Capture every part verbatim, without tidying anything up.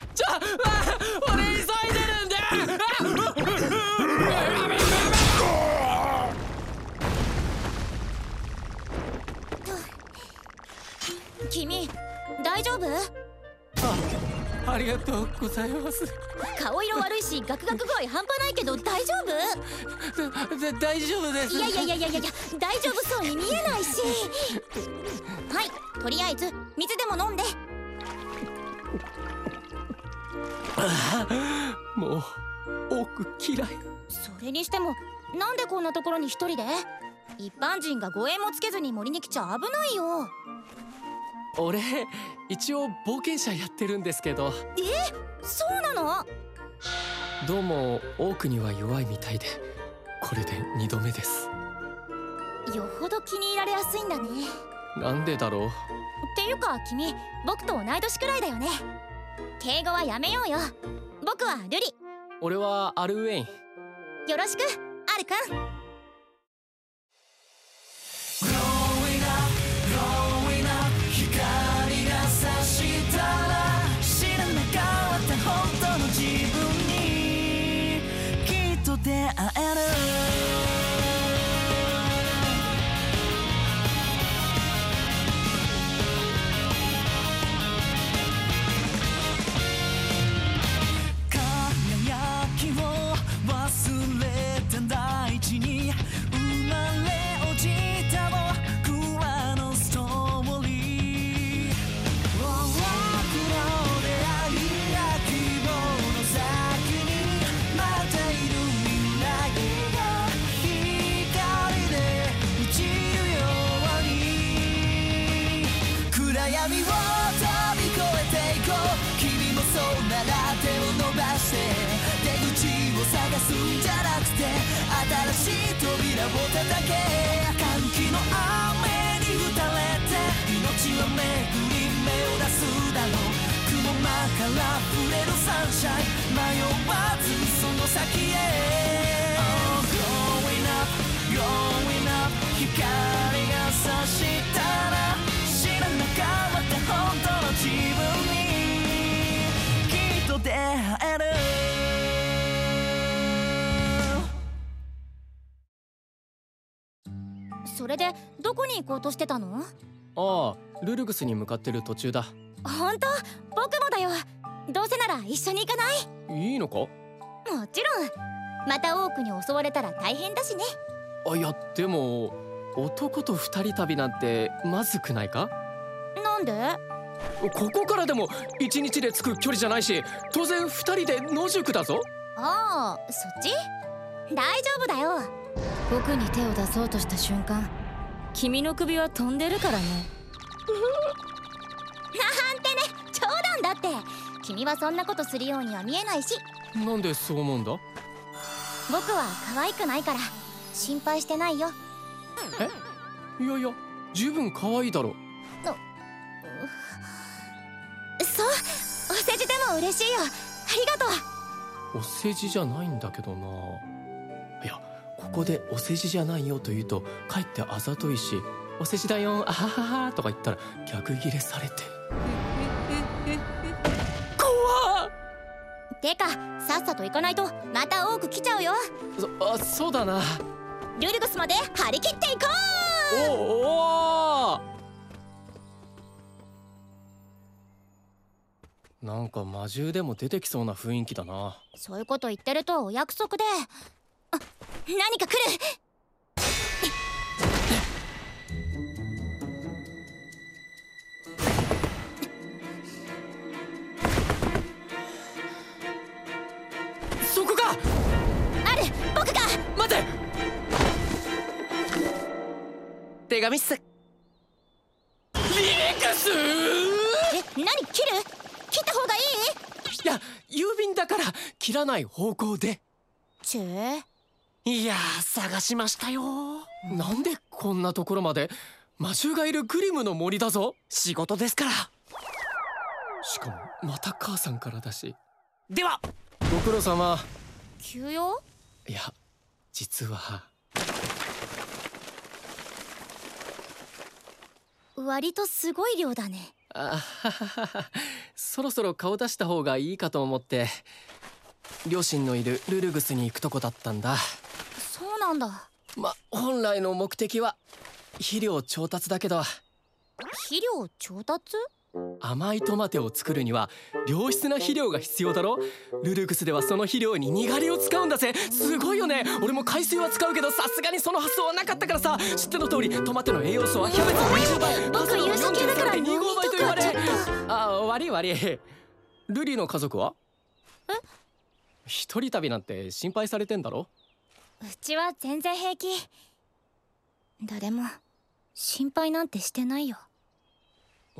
ちょ、あ、俺急いでるんで。 君大丈夫？ あ、ありがとうございます。 顔色悪いしガクガク具合半端ないけど大丈夫？ だだ大丈夫です。 いやいやいやいやいや大丈夫そうに見えないし。はい、とりあえず水でも飲んで。 もう多く嫌い。 それにしてもなんでこんなところに一人で？一般人が護衛もつけずに森に来ちゃ危ないよ。 俺一応冒険者やってるんですけど。 え、そうなの？ どうもオークには弱いみたいで、これでにどめです。 よほど気に入られやすいんだね。 なんでだろう。 っていうか君僕と同い年くらいだよね。敬語はやめようよ。僕はルリ。 俺はアルウェイン。 よろしくアルくん。 出会える。輝きを忘れた大地に生まれ落ちた僕らのストーリー。多くの出会いや希望の先に待っている闇を飛び越えていこう。君もそうなら手を伸ばして出口を探すんじゃなくて新しい扉を叩け。歓喜の雨に打たれて命は巡り目を出すだろう。雲間から溢れるサンシャイン迷わずその先へ。Oh, going up, going up 光が差したら知らなかった本当の自分にきっと出会える。 それでどこに行こうとしてたの？ ああ、ルルグスに向かってる途中だ。 本当？僕もだよ。どうせなら一緒に行かない？ いいのか？ もちろん。また多くに襲われたら大変だしね。 あ、いやでも男と二人旅なんてまずくないか？ なんで？ ここからでも一日で着く距離じゃないし、当然二人で野宿だぞ。 ああ、そっち？大丈夫だよ。僕に手を出そうとした瞬間、君の首は飛んでるからね。なんてね、冗談だって。君はそんなことするようには見えないし。 なんでそう思うんだ？ 僕は可愛くないから心配してないよ。 え？いやいや、十分可愛いだろ。 そう、お世辞でも嬉しいよ。ありがとう。お世辞じゃないんだけどな。いや、ここでお世辞じゃないよと言うとかえってあざといし、お世辞だよあはははとか言ったら逆ギレされて怖っ。 てかさっさと行かないとまた多く来ちゃうよ。 そ、あ、そうだな。 ルルグスまで張り切っていこう。 おお、なんか魔獣でも出てきそうな雰囲気だな。 そういうこと言ってるとお約束で。あ、何か来る。 そこか。 ある、僕が。 待て。手紙っす。リリクス。 え、何切る？切った方がいい？ いや、郵便だから切らない方向で。 ちぇ。 いやー、探しましたよ。なんでこんなところまで？魔獣がいるグリムの森だぞ。仕事ですから。しかもまた母さんからだし。ではご苦労様。 急用？ いや、実は割とすごい量だね。 あははは、 そろそろ顔出した方がいいかと思って両親のいるルルグスに行くとこだったんだ。 そうなんだ。 ま、本来の目的は肥料調達だけど、 肥料調達？ 甘いトマトを作るには良質な肥料が必要だろ。ルルグスではその肥料ににがりを使うんだぜ。すごいよね。俺も海水は使うけどさすがにその発想はなかったからさ。知っての通りトマトの栄養素はキャベツのにじゅうばい、パセリのよんじゅうさんてんにごばいと言われ。あ、悪い悪い。ルリの家族は？ え？ 一人旅なんて心配されてんだろ。 うちは全然平気。誰も心配なんてしてないよ。 うん、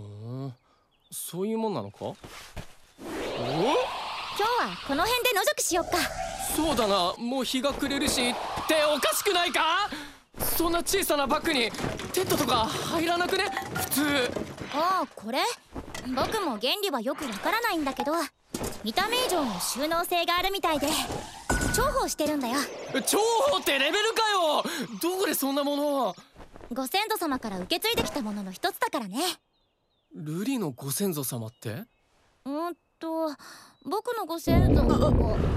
そういうもんなのか。お？ 今日はこの辺で野宿しよっか。 そうだな、もう日が暮れるし。っておかしくないか？そんな小さなバッグにテントとか入らなくね普通。 ああ、これ僕も原理はよくわからないんだけど、見た目以上の収納性があるみたいで重宝してるんだよ。 重宝ってレベルかよ。どこでそんなものを。 ご先祖様から受け継いできたものの一つだからね。 ルリのご先祖様って？ うんと僕のご先祖が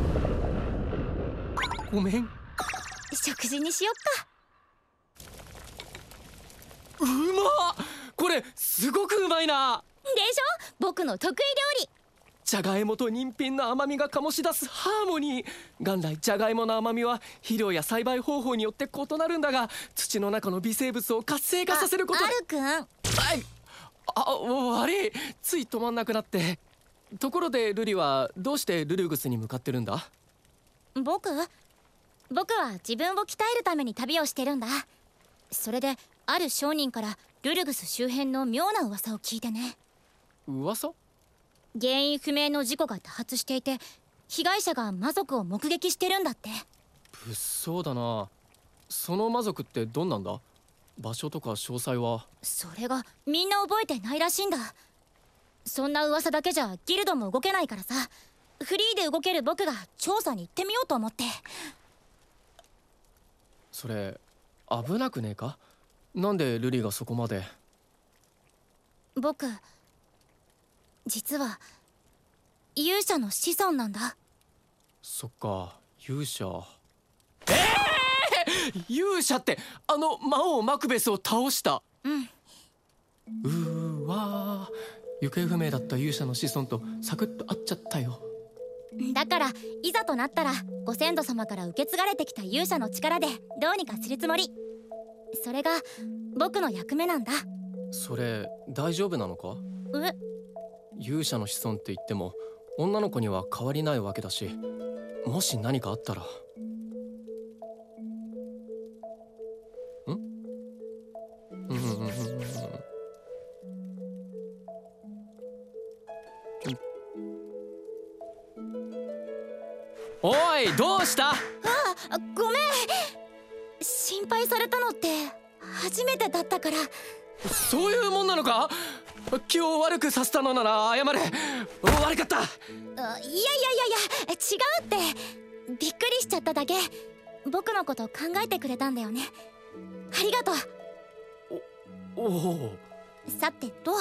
ごめん。 食事にしよっか。 うまっ。これすごくうまいな。 でしょ、僕の得意料理。 じゃがいもと人参の甘みが醸し出すハーモニー。元来じゃがいもの甘みは肥料や栽培方法によって異なるんだが、土の中の微生物を活性化させることで。 あるくん、 はい。あ、悪い、つい止まんなくなって。ところでルリはどうしてルルグスに向かってるんだ？ 僕僕は自分を鍛えるために旅をしてるんだ。それである商人からルルグス周辺の妙な噂を聞いてね。 噂？ 原因不明の事故が多発していて被害者が魔族を目撃してるんだって。 物騒だな。その魔族ってどんなんだ？場所とか詳細は。 それがみんな覚えてないらしいんだ。そんな噂だけじゃギルドも動けないからさ、フリーで動ける僕が調査に行ってみようと思って。 それ危なくねえか？なんでルリがそこまで。 僕実は勇者の子孫なんだ。 そっか、勇者。ええー、勇者ってあの魔王マクベスを倒した。 うん。 うーわー、行方不明だった勇者の子孫とサクッと会っちゃったよ。 だからいざとなったらご先祖様から受け継がれてきた勇者の力でどうにかするつもり。それが僕の役目なんだ。 それ大丈夫なのか？ え？ 勇者の子孫って言っても女の子には変わりないわけだし、もし何かあったら。ん？うんうんうんうん。おい、どうした？ あ、ごめん。心配されたのって初めてだったから。 そういうもんなのか？気を悪くさせたのなら謝れ。悪かった。 あ、いやいやいやいや、違うって。びっくりしちゃっただけ。僕のこと考えてくれたんだよね。ありがとう。 おお。 さてと、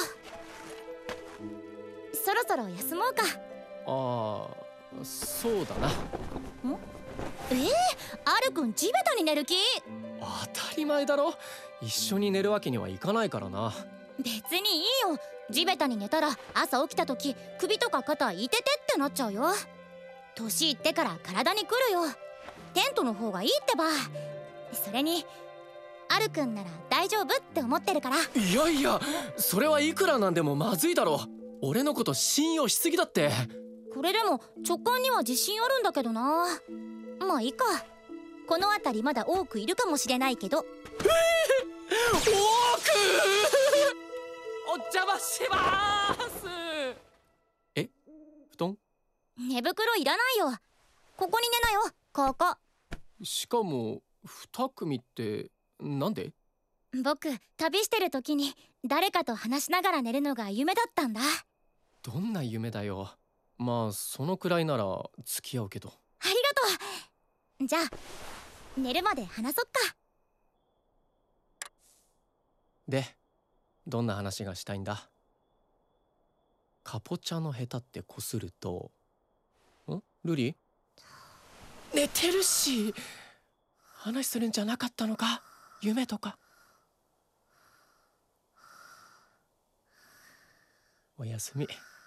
そろそろ休もうか。 ああ、そうだな。 ん？えー、アルくん地べたに寝る気？ 当たり前だろ。一緒に寝るわけにはいかないからな。 別にいいよ。地べたに寝たら朝起きた時首とか肩いててってなっちゃうよ。年いってから体にくるよ。テントの方がいいってば。それにアルくんなら大丈夫って思ってるから。 いやいや、それはいくらなんでもまずいだろ。俺のこと信用しすぎだって。 これでも直感には自信あるんだけどな。まあいいか。この辺りまだ多くいるかもしれないけど。 えー、多くお邪魔しまーす。え、布団？ 寝袋いらないよ。ここに寝なよ、ここ。 しかも二組ってなんで？ 僕旅してる時に誰かと話しながら寝るのが夢だったんだ。 どんな夢だよ。まあそのくらいなら付き合うけど。 ありがとう。じゃあ寝るまで話そっか。 で、どんな話がしたいんだ？ カポチャのヘタってこすると、んルリ寝てるし、話するんじゃなかったのか、夢とか。おやすみ。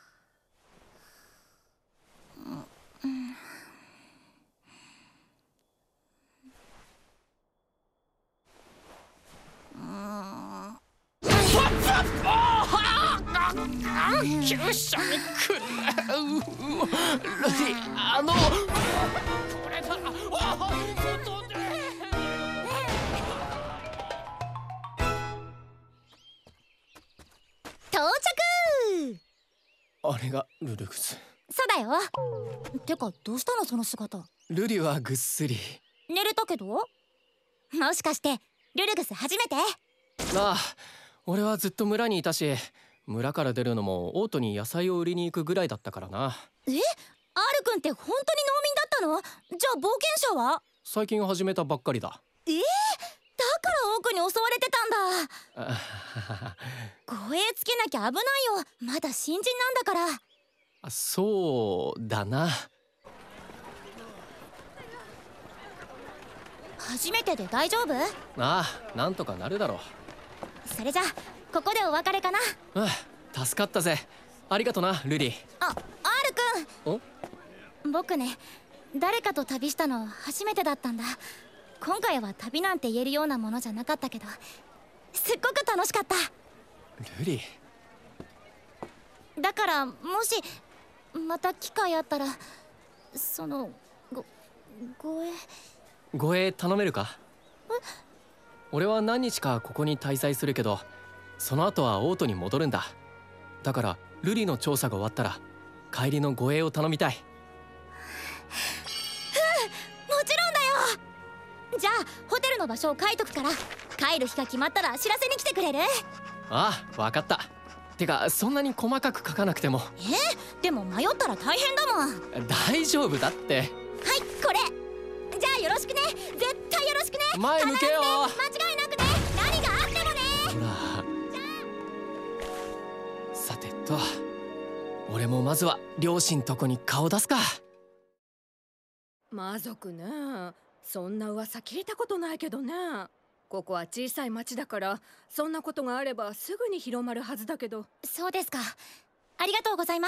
急所に来る。ルディ、あのこれだ。外で到着。 あれがルルグス。 そうだよ。てかどうしたのその姿。 ルリはぐっすり寝れたけど、もしかしてルルグス初めて？ ああ、俺はずっと村にいたし、村から出るのもオートに野菜を売りに行くぐらいだったからな。 え、アール君って本当に農民だったの？じゃあ冒険者は？ 最近始めたばっかりだ。 えー、だから奥に襲われてたんだ。護衛つけなきゃ危ないよ、まだ新人なんだから。 そうだな。 初めてで大丈夫？ ああ、なんとかなるだろう。 それじゃここでお別れかな。 ああ、助かったぜ。ありがとなルリ。 あ、アール君。僕ね、誰かと旅したの初めてだったんだ。今回は旅なんて言えるようなものじゃなかったけど、すっごく楽しかった。 ルリだからもしまた機会あったら、そのご護衛護衛頼めるか？俺は何日かここに滞在するけど、その後はオートに戻るんだ。だからルリの調査が終わったら帰りの護衛を頼みたい。 うん、もちろんだよ。じゃあホテルの場所を書いとくから、帰る日が決まったら知らせに来てくれる？ ああ、分かった。てかそんなに細かく書かなくても。 え、でも迷ったら大変だもん。 大丈夫だって。 はい、これじゃあよろしくね。絶対よろしくね。 前向けよ。 間違いなくね。何があってもね。 ほら、さてと、俺もまずは両親とこに顔出すか。 魔族ね、そんな噂聞いたことないけどね。ここは小さい町だから、そんなことがあればすぐに広まるはずだけど。 そうですか、ありがとうございます。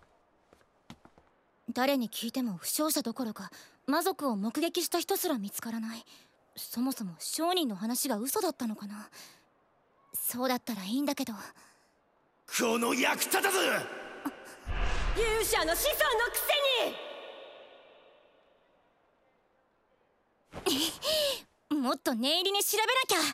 誰に聞いても負傷者どころか魔族を目撃した人すら見つからない。そもそも商人の話が嘘だったのかな。そうだったらいいんだけど。 この役立たず勇者の子孫のくせにもっと念入りに調べなきゃ。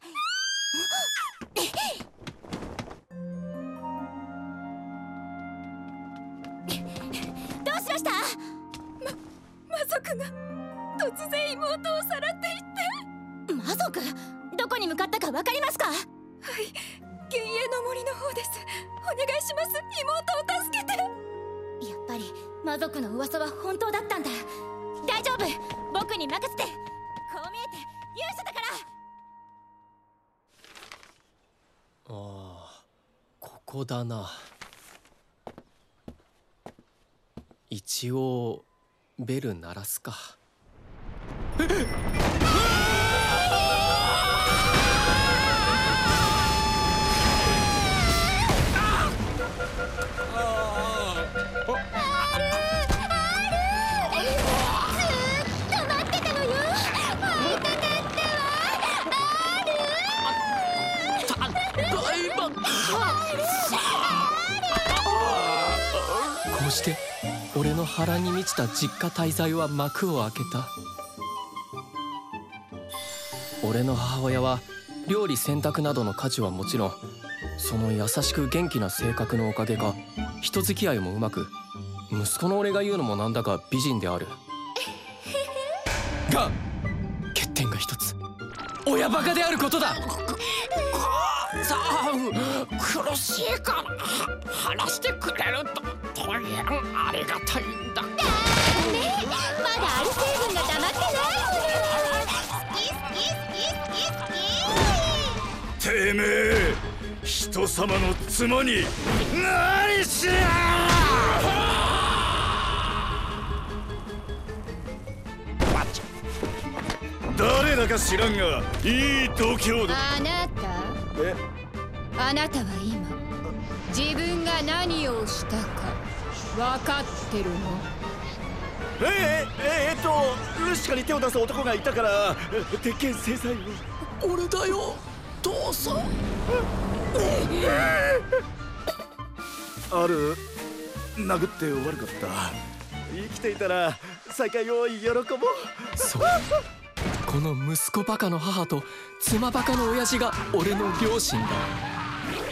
どうしました？ ま、魔族が突然妹をさらっていって。 魔族？どこに向かったかわかりますか？ はい、幻影の森の方です。お願いします、妹を助けて。 やっぱり魔族の噂は本当だったんだ。大丈夫、僕に任せて。こう見えて勇者だから。 ああ、ここだな。一応ベル鳴らすか。こうして俺の波乱に満ちた実家滞在は幕を開けた。俺の母親は料理洗濯などの家事はもちろん、その優しく元気な性格のおかげか人付き合いもうまく、息子の俺が言うのもなんだか美人である。が欠点が一つ、親バカであることだ。 さあ、苦しいから話してくれると大変ありがたいんだ。 ねえ、まだアル成分が溜まってないもの。好き好き好き好き好き。 てめえ、一人様の妻に何しや誰だか知らんがいい度胸だ。 あなたえあなたは今自分が何をしたか分かってるの？ ええええっとルシカに手を出す男がいたから鉄拳制裁を。 俺だよ父さん。 ある殴って悪かった。生きていたら再会を喜ぼう。 そう、この息子バカの母と妻バカの親父が俺の両親だ。 さあ、ある、どんどん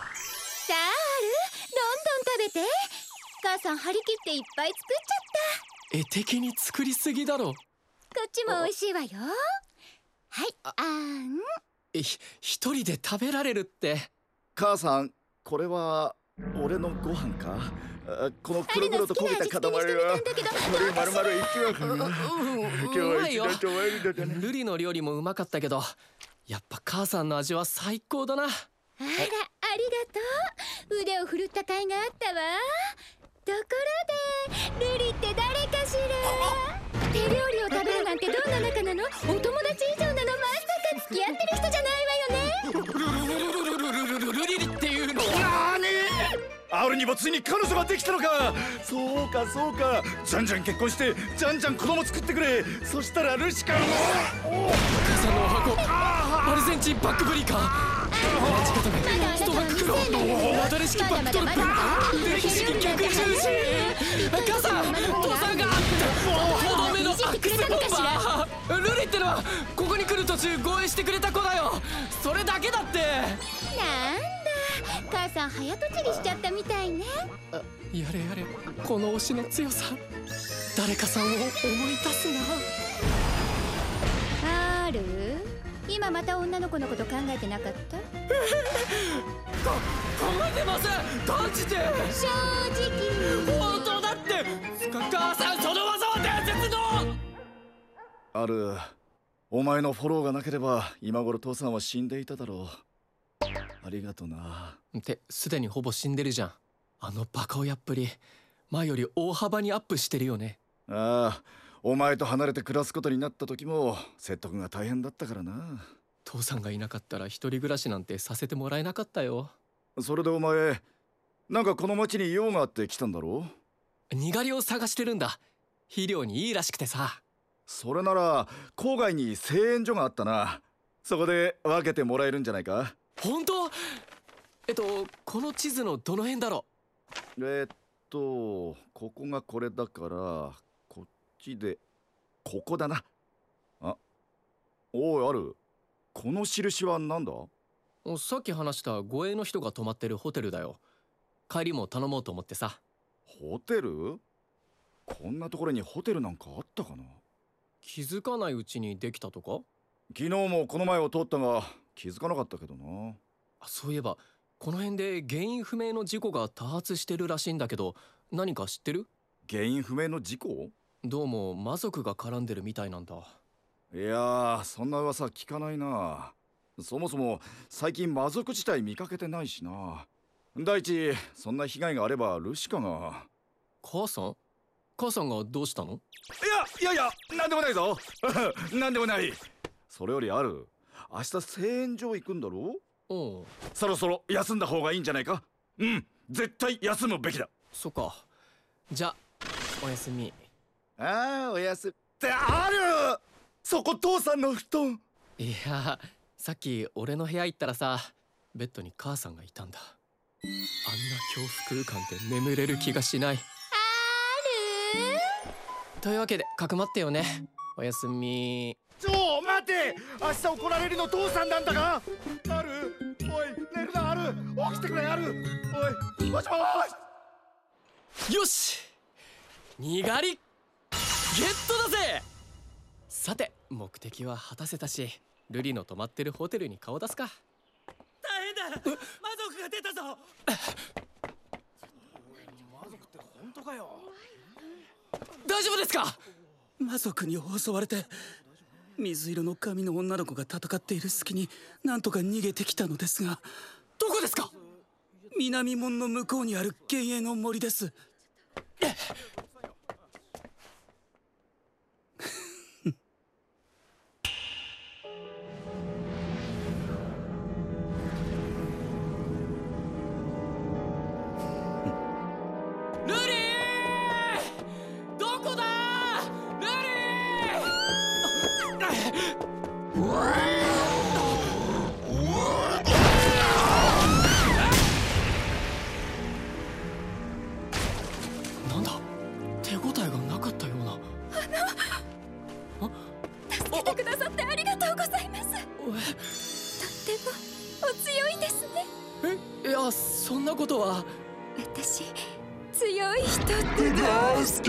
食べて。母さん張り切っていっぱい作っちゃった。 絵的に作りすぎだろ。 こっちも美味しいわよ。はい、あーん。 え、ひ一人で食べられるって。 母さん、これは俺のご飯か。あこの黒々と焦げた塊は鶏丸々一羽かな。今日は一度とワイルドだね。 ルリの料理もうまかったけど、やっぱ母さんの味は最高だな。 あら、ありがとう。腕を振るった甲斐があったわ。ところで、ルリって誰かしら？手料理を食べるなんてどんな仲なの？お友達以上なの？まさか付き合ってる人じゃないわよね？ ルルルルルルルルルルリリっていうの？ なーに？アルにもついに彼女ができたのか。そうかそうか。じゃんじゃん結婚してじゃんじゃん子供作ってくれ。そしたらルシカも母さんのお箱、アルゼンチンバックブリーカー、ランチ固め、ストバッククロー、ナダレ式バックトルプ、腕ひしぎ逆十字。母さん、父さんがとどめのアックスボンバー。ルリってのはここに来る途中護衛してくれた子だよ。それだけだって。 なんだ、母さん早とちりしちゃったみたいね。 やれやれ、この推しの強さ、誰かさんを思い出すな。 ある？今また女の子のこと考えてなかった？ こ考えてません。断じて正直本当だって。母さん、その技は伝説の。 ある、お前のフォローがなければ今頃父さんは死んでいただろう。ありがとな。 ってすでにほぼ死んでるじゃん。あのバカ親っぷり、前より大幅にアップしてるよね。 ああ、お前と離れて暮らすことになった時も説得が大変だったからな。 父さんがいなかったら一人暮らしなんてさせてもらえなかったよ。 それでお前なんかこの町に用があって来たんだろう？ にがりを探してるんだ。肥料にいいらしくてさ。 それなら郊外に製塩所があったな。そこで分けてもらえるんじゃないか？ 本当？えっとこの地図のどの辺だろう？えっとここがこれだからこっちでここだな。あ、おいある、この印は何だ？ さっき話した護衛の人が泊まってるホテルだよ。帰りも頼もうと思ってさ。 ホテル？こんなところにホテルなんかあったかな？ 気づかないうちにできたとか？ 昨日もこの前を通ったが気づかなかったけどな。 そういえばこの辺で原因不明の事故が多発してるらしいんだけど、何か知ってる？ 原因不明の事故？ どうも魔族が絡んでるみたいなんだ。 いやー、そんな噂聞かないな。そもそも最近魔族自体見かけてないしな。第一そんな被害があればルシカが。 母さん？母さんがどうしたの？ いやいやいや、なんでもないぞなんでもない。それよりある、明日製塩所行くんだろう？ おう、 そろそろ休んだ方がいいんじゃないか？うん、絶対休むべきだ。 そっか。じゃおやすみ。 ああ、おやすみってある。そこ父さんの布団。 いや、さっき俺の部屋行ったらさ、ベッドに母さんがいたんだ。あんな恐怖空間で眠れる気がしない。というわけでかくまってよね。おやすみ。 ちょ待て、明日怒られるの父さんなんだが。ある、おい寝るな。ある、起きてくれ。ある、おいもしもし。よし、にがりゲットだぜ。さて目的は果たせたし、ルリの泊まってるホテルに顔出すか。 大変だ、魔族が出たぞ。 魔族って本当かよ？ 大丈夫ですか？ 魔族に襲われて、水色の髪の女の子が戦っている隙になんとか逃げてきたのですが。 どこですか？ 南門の向こうにある幻影の森です。 ルリー、どこだルリー。なんだ、手応えがなかったような。 助けてくださってありがとうございます。とってもお強いですね。 え、いや、そんなことは。 私強い人って大好きなの。 大丈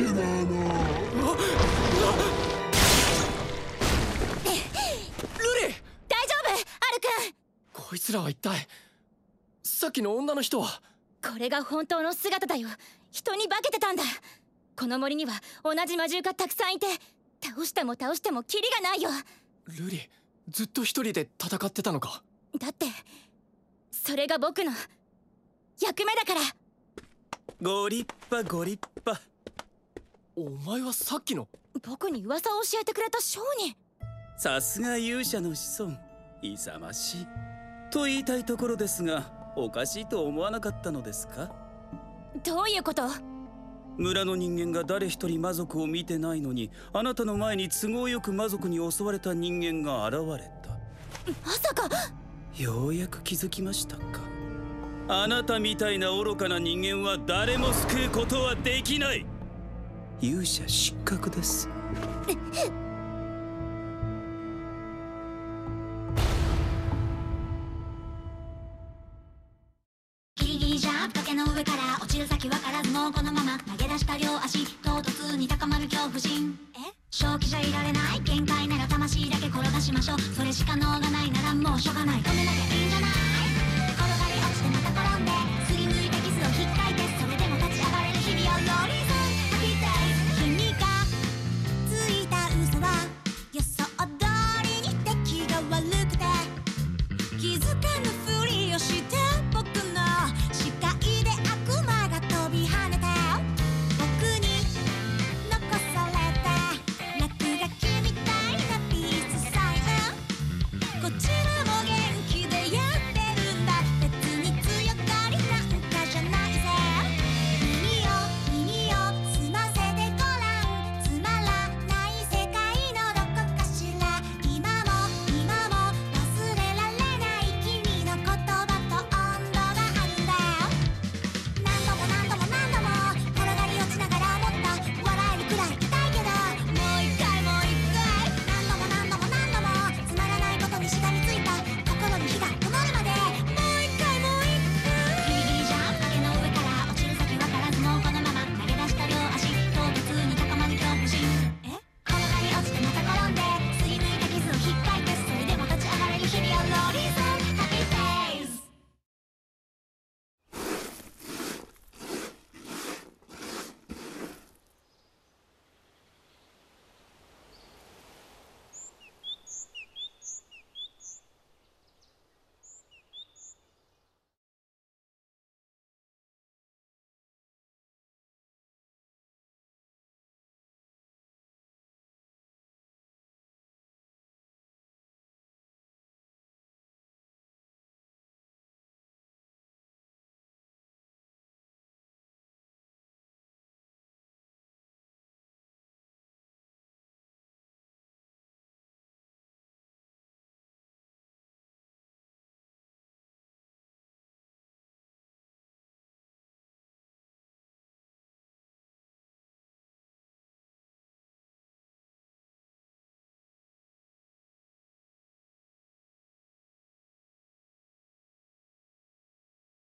夫、アルくん。 こいつらは一体。さっきの女の人は。 これが本当の姿だよ。人に化けてたんだ。この森には同じ魔獣がたくさんいて、倒しても倒してもキリがないよ。 ルリ、ずっと一人で戦ってたのか。 だってそれが僕の役目だから。 ご立派ご立派。 お前はさっきの。 僕に噂を教えてくれた商人。 さすが勇者の子孫、勇ましいと言いたいところですが、おかしいと思わなかったのですか？ どういうこと？ 村の人間が誰一人魔族を見てないのに、あなたの前に都合よく魔族に襲われた人間が現れた。 まさか。 ようやく気づきましたか。あなたみたいな愚かな人間は誰も救うことはできない。勇者失格です。 ギリギリジャンプ、崖の上から落ちる先わからず、もうこのまま投げ出した両足、唐突に高まる恐怖心。え正気じゃいられない、限界なら魂だけ転がしましょう。それしか能がないならもうしょうがない。止めなきゃ